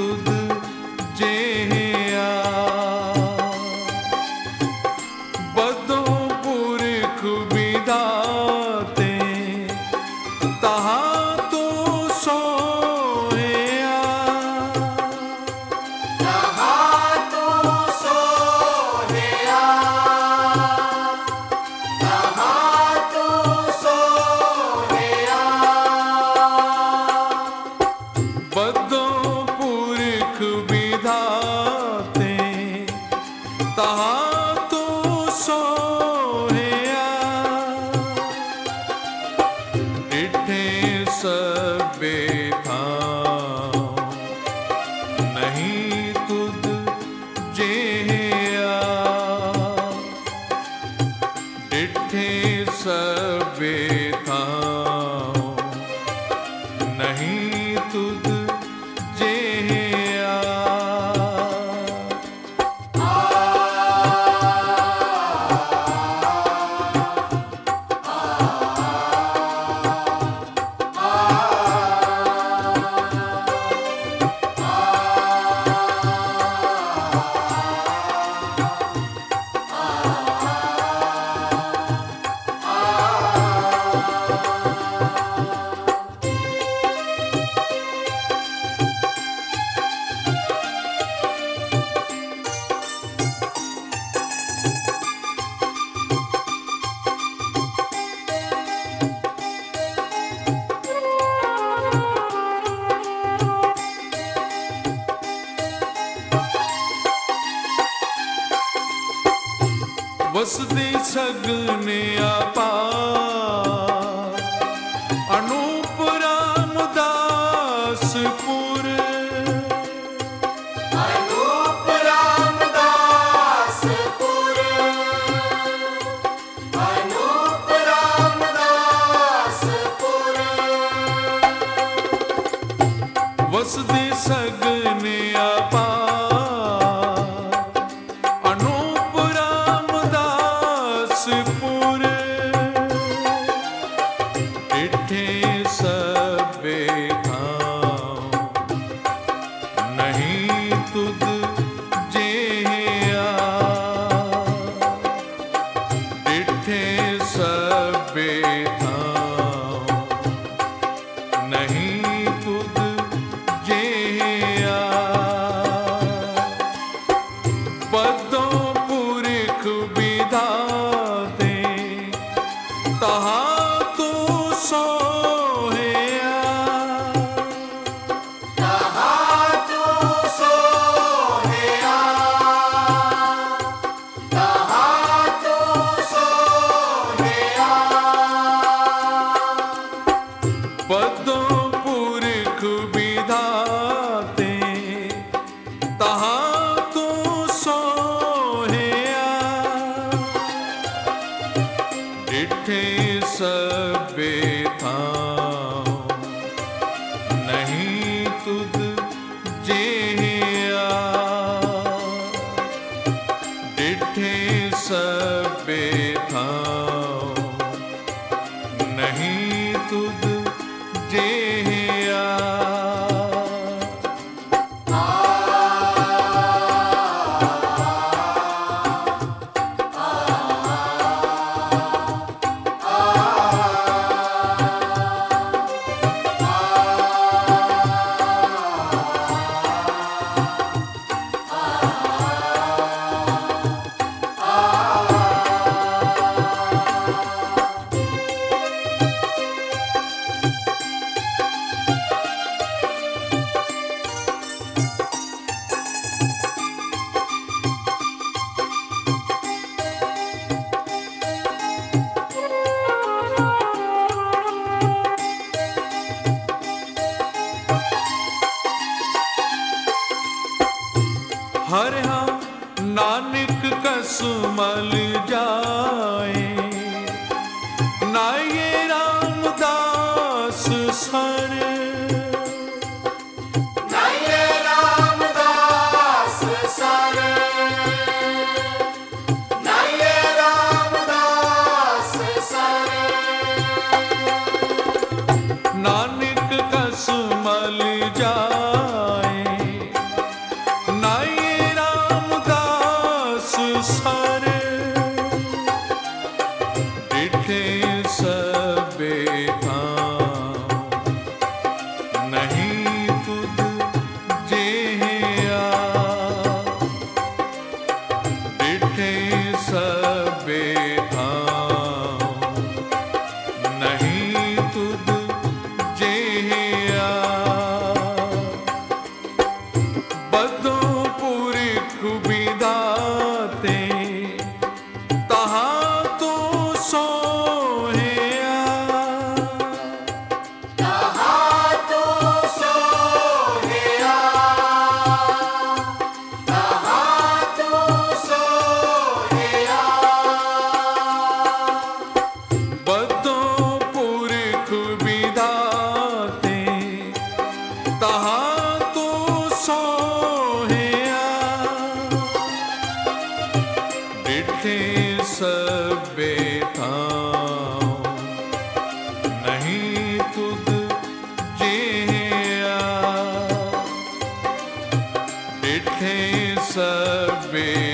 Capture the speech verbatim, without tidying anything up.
तुद जेहिया बदो पुरख विधाते तहा तो सोया तहा तो सोया तहा तो सोया बदो पुरख विधाते तहा तो सोया डिठे सबे थां नहीं तुद जेहिया डिठे सबे थां नहीं तुद जेहिया वसदे सगने अपार अनूप रामदासपुर अनूप रामदासपुर अनूप रामदासपुर वसदे सगने अपार अनूप रामदासपुर डिठे सबे थां नहीं तुद जेहिया डिठे सबे थां नहीं तुद जेहिया बदो पुरख विधाते तहा तो सोया तहा तो सोया तहा तो सोया बदो पुरख विधाते तहा तो सोया डिठे सबे थां नहीं तुद जेहिया डिठे सबे थां नहीं तुद जेहिया हर हम नानक कसमल जाए नाये रामदास सर नाये रामदास सर नाये रामदास सर नानक कसमल जाए थे सबे